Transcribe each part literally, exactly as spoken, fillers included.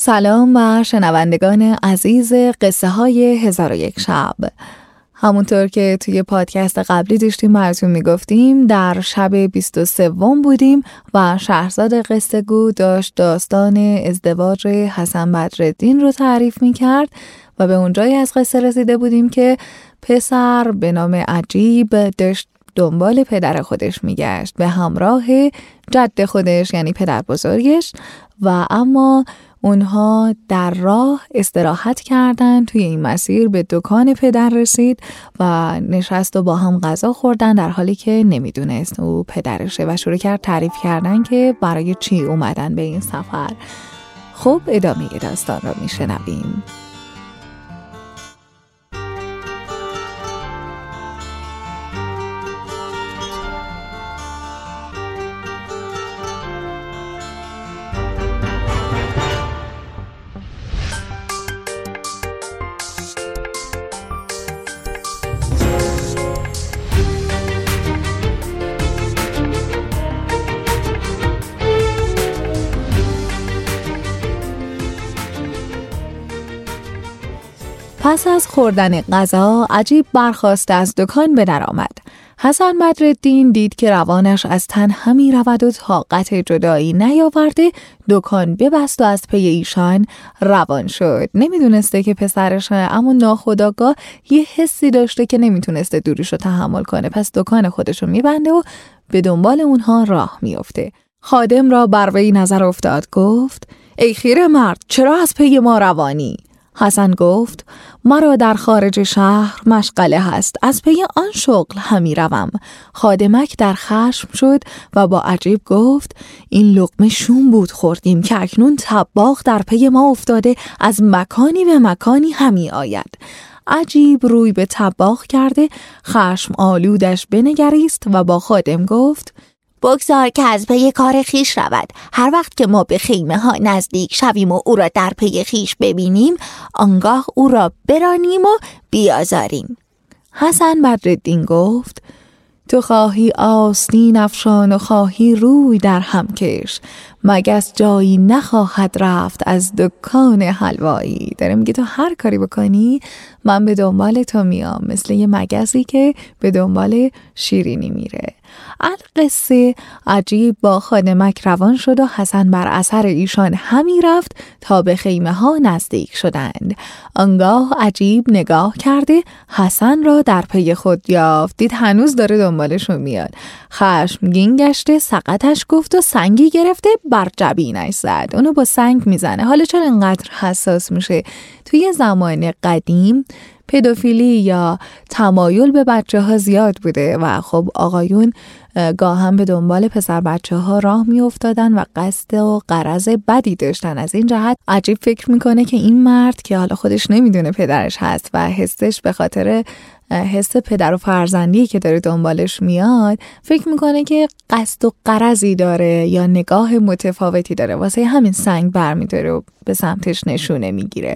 سلام و شنوندگان عزیز قصه های هزار و یک شب. همونطور که توی پادکست قبلی داشتیم براتون میگفتیم در شب بیست و سوم بودیم و شهرزاد قصه گو داشت داستان ازدواج حسن بدرالدین رو تعریف میکرد و به اونجایی از قصه رسیده بودیم که پسر به نام عجیب داشت دنبال پدر خودش میگشت به همراه جد خودش یعنی پدر بزرگش و اما اونها در راه استراحت کردن. توی این مسیر به دکان پدر رسید و نشست و با هم غذا خوردن در حالی که نمیدونست او پدرشه و شروع کرد تعریف کردن که برای چی اومدن به این سفر. خب ادامه داستان رو میشنویم. پس از خوردن غذا عجیب برخاست از دکان به در آمد. حسن بدرالدین دید که روانش از تن همی رود و طاقت جدایی نیاورده دکان ببست و از پی ایشان روان شد. نمیدونسته که پسرشه، اما ناخودآگاه یه حسی داشته که نمیتونسته دوریشو تحمل کنه، پس دکان خودشو میبنده و به دنبال اونها راه میفته. خادم را بر وی نظر افتاد، گفت ای خیره مرد، چرا از پی ما روانی؟ حسن گفت مرا در خارج شهر مشغله هست، از پی آن شغل همی روم. خادمک در خشم شد و با عجیب گفت این لقمه شوم بود خوردیم که اکنون طباخ در پی ما افتاده از مکانی به مکانی همی آید. عجیب روی به طباخ کرده خشم آلودش بنگریست و با خادم گفت بگذار که از پی کار خیش رود. هر وقت که ما به خیمه ها نزدیک شویم و او را در پی خیش ببینیم، آنگاه او را برانیم و بیازاریم. حسن بدرالدین گفت تو خواهی آستین افشان و خواهی روی در هم کش، مگس جایی نخواهد رفت از دکان حلوایی. داره میگه تو هر کاری بکنی من به دنبال تو میام، مثل یه مگسی که به دنبال شیرینی میره. القصه عجیب با خادمک روان شد و حسن بر اثر ایشان همی رفت تا به خیمه ها نزدیک شدند. آنگاه عجیب نگاه کرده حسن را در پی خود یافت، دید هنوز داره دنبالشون میاد. خشمگین گشته سقطش گفت و سنگی گرفته بر جبینش زد. اونو با سنگ میزنه. حالا چرا اینقدر حساس میشه؟ توی زمان قدیم پدوفیلی یا تمایل به بچه ها زیاد بوده و خب آقایون گاهم به دنبال پسر بچه ها راه می افتادن و قصد و غرض بدی داشتن. از این جهت عجیب فکر میکنه که این مرد که حالا خودش نمیدونه پدرش هست و حسش به خاطر حس پدر و فرزندی که داره دنبالش میاد فکر میکنه که قصد و غرضی داره یا نگاه متفاوتی داره، واسه همین سنگ برمیداره و به سمتش نشونه میگیره.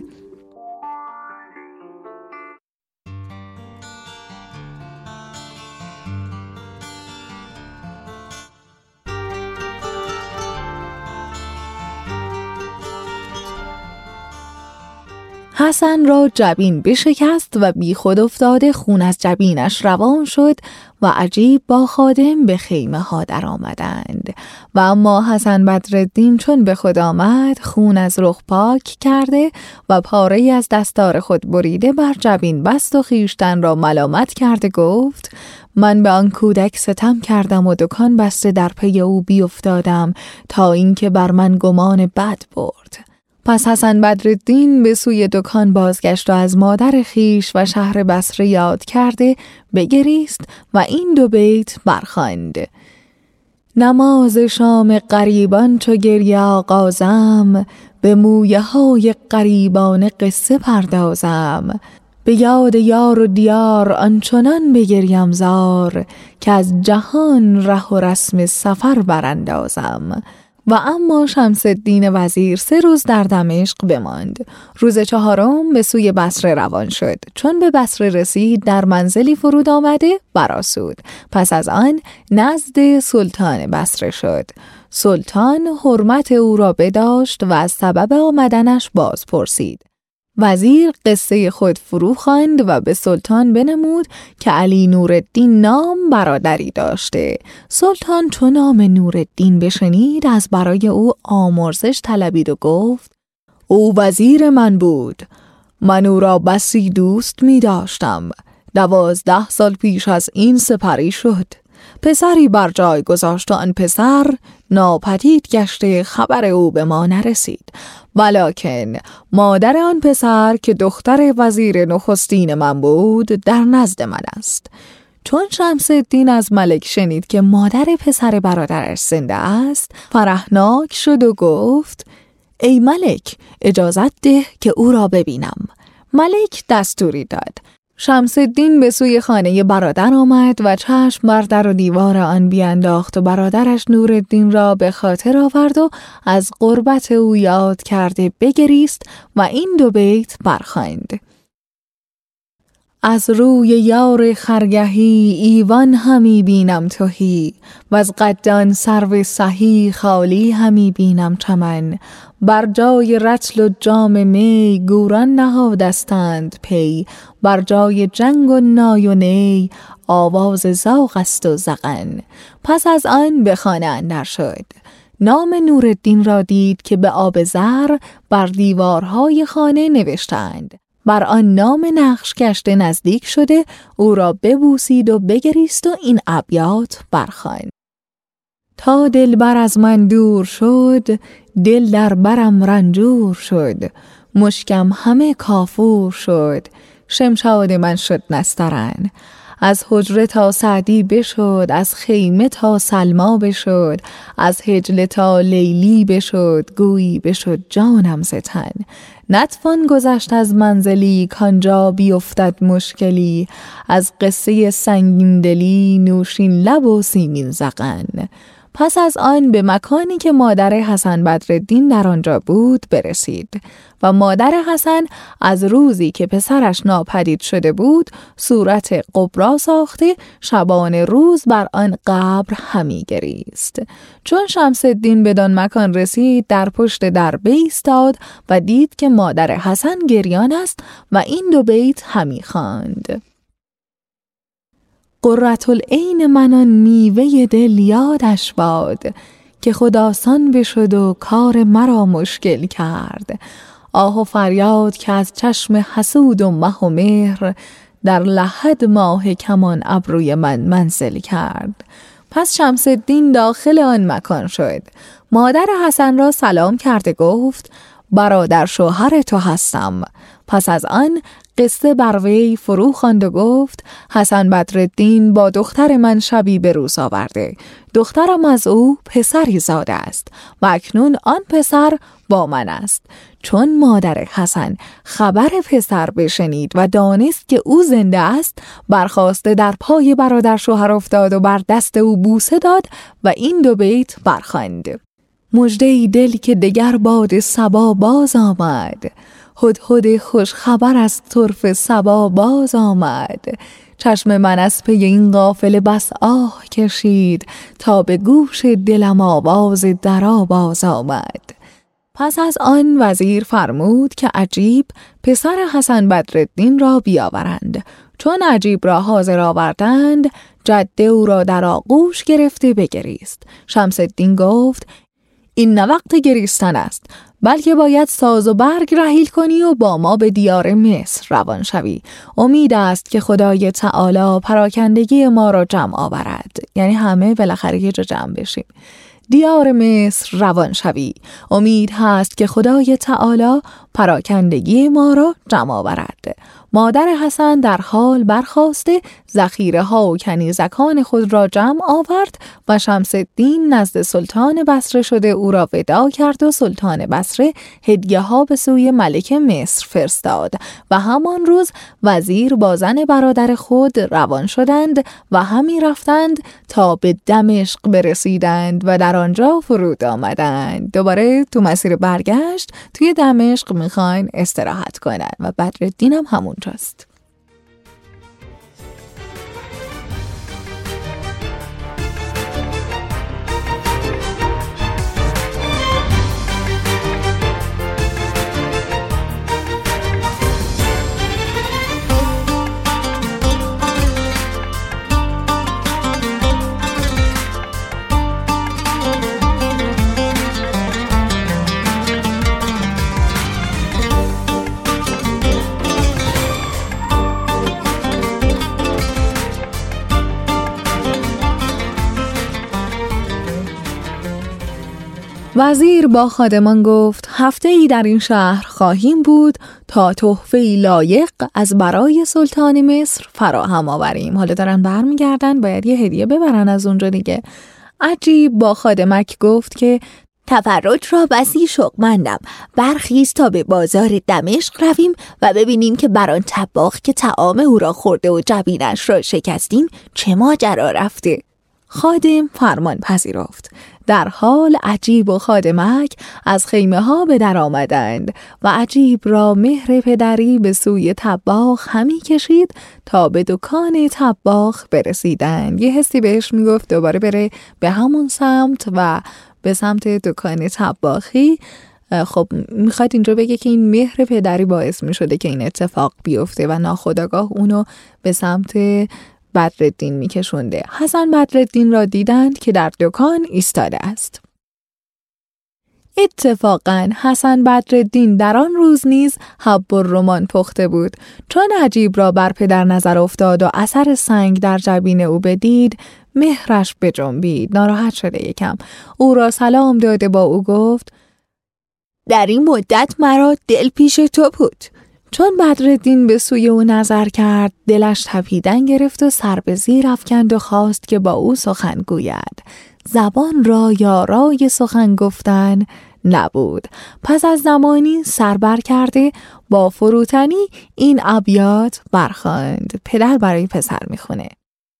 حسن را جبین بشکست و بی خود افتاده خون از جبینش روان شد و عجیب با خادم به خیمه ها در آمدند. و اما حسن بدرالدین چون به خود آمد خون از رخ پاک کرده و پاره از دستار خود بریده بر جبین بست و خیشتن را ملامت کرده گفت من به آن کودک ستم کردم و دکان بسته در پی او بی افتادم تا اینکه بر من گمان بد برد. پس حسن بدرالدین به سوی دکان بازگشت و از مادر خیش و شهر بصره یاد کرده بگریست و این دو بیت برخواند. نماز شام غریبان چو گریه آغازم، به مویه های غریبان قصه پردازم. به یاد یار و دیار آنچنان بگریم زار، که از جهان ره و رسم سفر براندازم. و اما شمس الدین وزیر سه روز در دمشق بماند. روز چهارم به سوی بصره روان شد. چون به بصره رسید در منزلی فرود آمده برآسود. پس از آن نزد سلطان بصره شد. سلطان حرمت او را بداشت و از سبب آمدنش باز پرسید. وزیر قصه خود فرو خواند و به سلطان بنمود که علی نورالدین نام برادری داشته. سلطان چون نام نورالدین بشنید از برای او آمرزش طلبید و گفت: او وزیر من بود. من او را بسی دوست می داشتم. دوازده سال پیش از این سپری شد. پسری بر جای گذاشت و آن پسر ناپدید گشته، خبر او به ما نرسید. ولکن مادر آن پسر که دختر وزیر نخستین من بود در نزد من است. چون شمس الدین از ملک شنید که مادر پسر برادرش زنده است، فرحناک شد و گفت: ای ملک، اجازت ده که او را ببینم. ملک دستوری داد. شمس الدین به سوی خانه برادر آمد و چشم بر در و دیوار آن بیانداخت و برادرش نورالدین را به خاطر آورد و از قربت او یاد کرده بگریست و این دو بیت برخواند: از روی یار خرگهی ایوان همی بینم تهی، و از قدان سرو سهی خالی همی بینم چمن. بر جای رطل و جام می گوران نهادستند پی، بر جای جنگ و نای و نی آواز زاغ است و زغن. پس از آن به خانه اندر شد. نام نورالدین را دید که به آب زر بر دیوارهای خانه نوشتند. بر آن نام نقش گشته نزدیک شده او را ببوسید و بگریست و این ابیات برخواند: تا دلبر از من دور شد، دل در برم رنجور شد. مشکم همه کافور شد، شمشاد من شد نسترن. از حجره تا سعدی بشد، از خیمه تا سلما بشد. از حجله تا لیلی بشد، گویی بشد جانم ز تن. نتوان گذشت از منزلی، کانجا بیفتد مشکلی. از قصه سنگین دلی، نوشین لب و سیمین زغن. پس از آن به مکانی که مادر حسن بدرالدین در آنجا بود برسید و مادر حسن از روزی که پسرش ناپدید شده بود صورت قبرا ساخته شبان روز بر آن قبر همی گریست. چون شمس الدین بدان مکان رسید در پشت در بایستاد و دید که مادر حسن گریان است و این دو بیت همی خواند: قرة العین من آن میوه دل یادش باد، که خود آسان بشد و کار مرا مشکل کرد. آه و فریاد که از چشم حسود و مه و مهر، در لحد ماه کمان ابروی من منزل کرد. پس شمس الدین داخل آن مکان شد. مادر حسن را سلام کرده گفت: برادر شوهر تو هستم. پس از آن قصه بر وی فرو خواند و گفت: حسن بدرالدین با دختر من شبی به روز آورده. دخترم از او پسری زاده است و اکنون آن پسر با من است. چون مادر حسن خبر پسر بشنید و دانست که او زنده است، برخاسته در پای برادر شوهر افتاد و بر دست او بوسه داد و این دو بیت برخواند: مژده دل که دگر باد صبا باز آمد، هدهد خوش خبر از طرف صبا باز آمد. چشم من از پی این قافله بس آه کشید، تا به گوش دلم آواز درا باز آمد. پس از آن وزیر فرمود که عجیب پسر حسن بدرالدین را بیاورند. چون عجیب را حاضر آوردند، جده او را در آغوش گرفته بگریست. شمس الدین گفت: این نه وقت گریستن است، بلکه باید ساز و برگ رحیل کنی و با ما به دیار مصر روان شوی. امید است که خدای تعالی پراکندگی ما را جمع آورد، یعنی همه بالاخره یه جا جمع بشیم. دیار مصر روان شوی. امید هست که خدای تعالی پراکندگی ما را جمع آورد. مادر حسن در حال برخاسته ذخیره ها و کنیزکان خود را جمع آورد و شمس الدین نزد سلطان بصره شده او را وداع کرد و سلطان بصره هدیه ها به سوی ملک مصر فرستاد و همان روز وزیر با زن برادر خود روان شدند و همی رفتند تا به دمشق برسیدند و در آنجا فرود آمدند. دوباره تو مسیر برگشت توی دمشق میخواین استراحت کنند و بدرالدین هم همون جاست. وزیر با خادمان گفت هفته ای در این شهر خواهیم بود تا تحفه‌ای لایق از برای سلطان مصر فراهم آوریم. حالا دارن برمیگردن، باید یه هدیه ببرن از اونجا دیگه. عجیب با خادمک گفت که تفرج را بسی شوقمندم، برخیز تا به بازار دمشق رویم و ببینیم که بر آن طباخ که طعام او را خورده و جبینش را شکستیم چه ماجرا رفته. خادم فرمان پذیرفت. در حال عجیب و خادمک از خیمه ها به در آمدند و عجیب را مهر پدری به سوی طباخ همی کشید تا به دکان طباخ برسیدند. یه حسی بهش میگفت دوباره بره به همون سمت و به سمت دکان طباخی. خب میخواد اینجا بگه که این مهر پدری باعث میشده که این اتفاق بیفته و ناخودآگاه اونو به سمت بدرالدین میکشونده. حسن بدرالدین را دیدند که در دکان ایستاده است. اتفاقاً حسن بدرالدین در آن روز نیز حب الرمان پخته بود. چون عجیب را بر پدر نظر افتاد و اثر سنگ در جبین او بدید، مهرش بجنبید. ناراحت شده یکم. او را سلام داده با او گفت در این مدت مرا دل پیش تو بود. چون بدرالدین به سوی او نظر کرد، دلش تپیدن گرفت و سر به زیر افکند و خواست که با او سخن گوید. زبان را یارای سخن گفتن نبود. پس از زمانی سر بر کرده با فروتنی این ابیات برخواند. پدر برای پسر میخونه.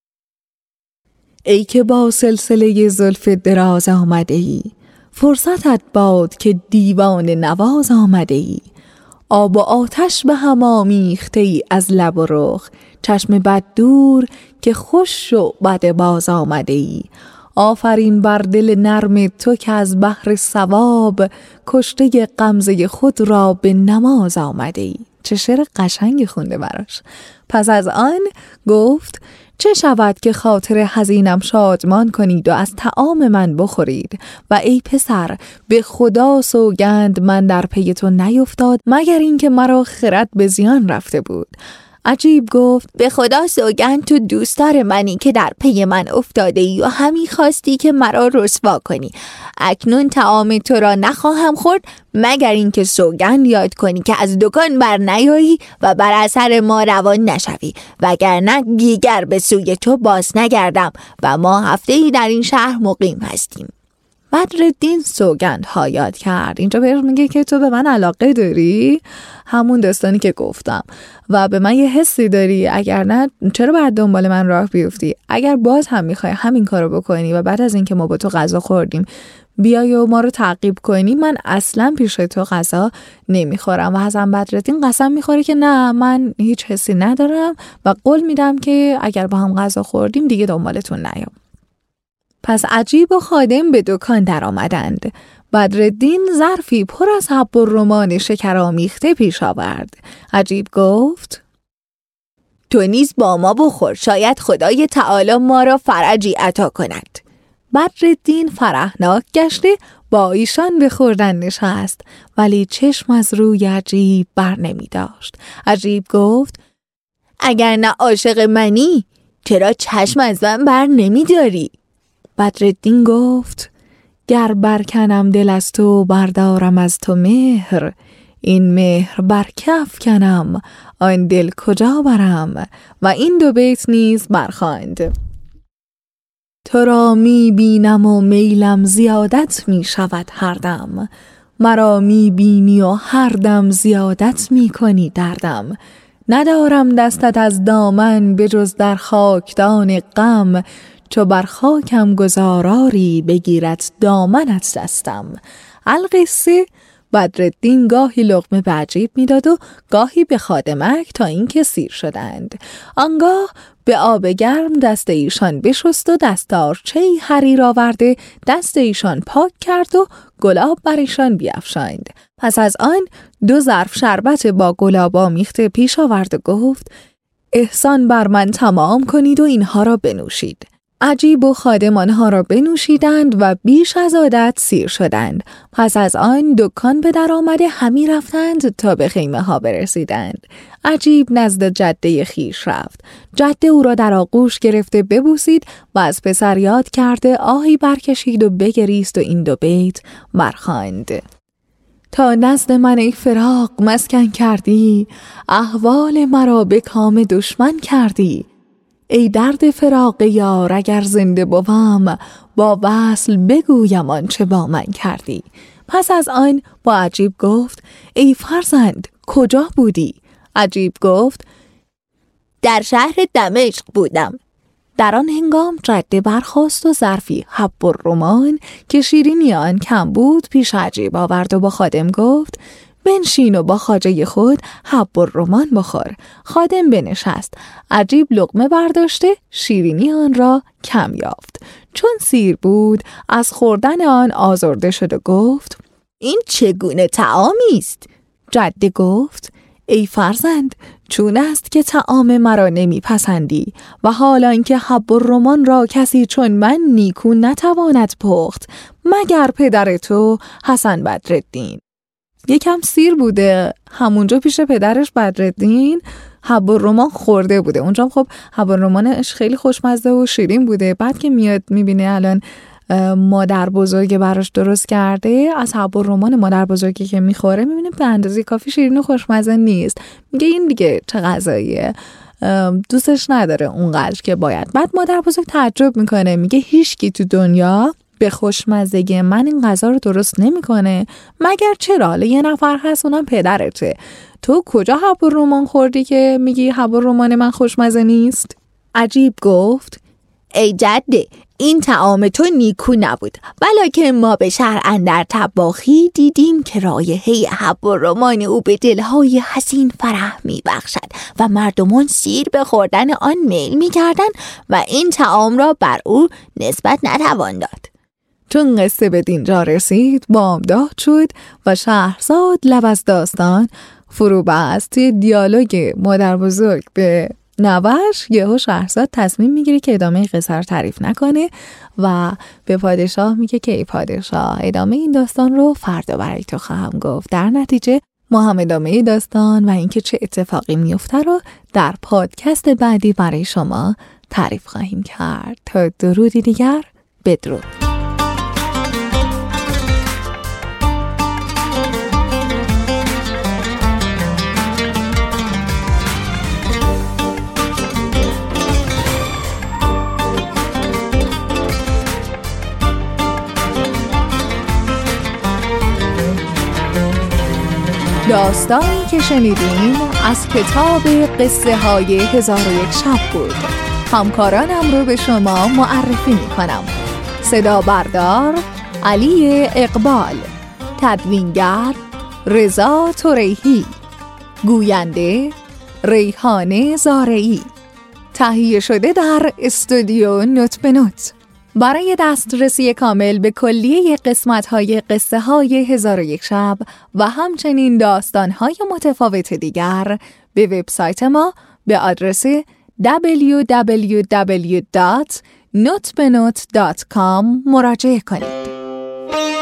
ای که با سلسله زلف دراز آمده ای، فرصتت باد که دیوان نواز آمده ای. آب و آتش به هم آمیخته ای از لب و رخ، چشم بد دور که خوش و بد باز آمده ای. آفرین بر دل نرم تو که از بحر ثواب، کشته غمزه خود را به نماز آمده ای. چه شعر قشنگی خونده براش. پس از آن گفت چه شود که خاطر حزینم شادمان کنید و از طعام من بخورید و ای پسر به خدا سوگند من در پی تو نیفتاد مگر اینکه مرا خرد به زیان رفته بود. عجیب گفت به خدا سوگند تو دوستدار منی که در پی من افتاده ای و همی خواستی که مرا رسوا کنی. اکنون طعام تو را نخواهم خورد مگر اینکه سوگند یاد کنی که از دکان بر نیایی و بر اثر ما روان نشوی، وگرنه دیگر به سوی تو باز نگردم و ما هفته ای در این شهر مقیم هستیم. بدرالدین سوگند ها یاد کرد. اینجا بهش میگه که تو به من علاقه داری، همون داستانی که گفتم، و به من یه حسی داری، اگر نه چرا باید دنبال من راه بیفتی؟ اگر باز هم میخوای همین کارو بکنی و بعد از اینکه ما با تو غذا خوردیم بیای و ما رو تعقیب کنی، من اصلا پیش تو غذا نمیخورم. و حسن بدرالدین قسم میخوره که نه، من هیچ حسی ندارم و قول میدم که اگر با هم غذا خوردیم دیگه دنبالتون نیام. پس عجیب و خادم به دکان در آمدند. بدرالدین ظرفی پر از حب الرمان شکرآمیخته پیش آورد. عجیب گفت تو نیز با ما بخور، شاید خدای تعالی ما را فرجی عطا کند. بدرالدین فرحناک گشته با ایشان به خوردن نشست، ولی چشم از روی عجیب بر نمی داشت. عجیب گفت اگر نه عاشق منی چرا چشم از من بر نمی داری؟ بدرالدین گفت گر برکنم دل از تو بردارم از تو مهر، این مهر بر کف کنم آن دل کجا برم. و این دو بیت نیز برخواند. تو را می بینم و میلم زیادت می شود هر دم، مرا می بینی و هر دم زیادت می کنی دردم. ندارم دستت از دامن بجز در خاکدان غم، چو بر خاکم گذاراری بگیرد دامنت دستم. القصه بدرالدین گاهی لقمه به عجیب میداد و گاهی به خادمک تا اینکه سیر شدند. آنگاه به آب گرم دست ایشان بشست و دستارچه‌ای حریر آورده دست ایشان پاک کرد و گلاب بر ایشان بیفشاند. پس از آن دو ظرف شربت با گلاب آمیخته پیش آورد و گفت احسان بر من تمام کنید و اینها را بنوشید. عجیب و خادم آنها را بنوشیدند و بیش از عادت سیر شدند. پس از آن دکان به در آمده همی رفتند تا به خیمه ها برسیدند. عجیب نزد جده خیش رفت. جده او را در آغوش گرفته ببوسید و از پسر یاد کرده آهی برکشید و بگریست و این دو بیت برخواند: تا نزد من ای فراق مسکن کردی، احوال مرا به کام دشمن کردی. ای درد فراق یار اگر زنده بوم، با وصل بگویم آنچه با من کردی. پس از آن با عجیب گفت: ای فرزند کجا بودی؟ عجیب گفت: در شهر دمشق بودم. در آن هنگام جده برخاست و ظرفی حب الرمان که شیرینی آن کم بود پیش عجیب آورد و با خادم گفت: بنشین و با خواجه خود حب الرمان بخور. خادم بنشست. عجیب لقمه برداشته شیرینی آن را کم یافت. چون سیر بود از خوردن آن آزرده شد و گفت: این چگونه طعامی است؟ جده گفت: ای فرزند، چون است که طعام مرا نمی پسندی و حالا اینکه حب الرمان را کسی چون من نیکو نتواند پخت مگر پدر تو حسن بدرالدین. یکم سیر بوده، همونجا پیش پدرش بدرالدین حب الرمان خورده بوده. اونجا خب حب الرمانش خیلی خوشمزه و شیرین بوده. بعد که میاد میبینه الان مادر بزرگ براش درست کرده، از حب الرمان مادر بزرگی که میخوره میبینه به اندازه کافی شیرین و خوشمزه نیست. میگه این دیگه چه غذاییه، دوستش نداره اونقدر که باید. بعد مادر بزرگ تعجب میکنه، میگه هیچکی تو دنیا به خوشمزگی من این غذا رو درست نمیکنه مگر چرا حالا یه نفر هست اونم پدرته. تو کجا حب الرمان خوردی که میگی حب الرمان من خوشمزه نیست؟ عجیب گفت: ای جده، این طعام تو نیکو نبود، ولکن ما به شهر اندر طباخی دیدیم که رایحه حب الرمان او به دلهای حزین فرح می بخشد و مردمان سیر به خوردن آن میل می کردن و این طعام را بر او نسبت نتوان داد. چون قصه به دینجا رسید بامداد شد و شهرزاد لب از داستان فرو بست. توی دیالوگ مادر بزرگ به نوش یهو شهرزاد تصمیم میگیره که ادامه قصه رو تعریف نکنه و به پادشاه میگه که ای پادشاه، ادامه این داستان رو فردا برای تو خواهم گفت. در نتیجه ما هم ادامه داستان و اینکه چه اتفاقی میفته رو در پادکست بعدی برای شما تعریف خواهیم کرد. تا درودی دیگر، بدرود. داستانی که شنیدیم از کتاب قصه های هزار و یک شب بود. همکارانم رو به شما معرفی می کنم. صدا بردار علی اقبال، تدوینگر رضا توریهی، گوینده ریحانه زارعی، تهیه شده در استودیو نوت به نوت. برای دسترسی کامل به کلیه قسمت‌های قصه های هزار و یک شب و همچنین داستان‌های متفاوت دیگر به وبسایت ما به آدرس دبلیو دبلیو دبلیو دات نوت به نوت دات کام مراجعه کنید.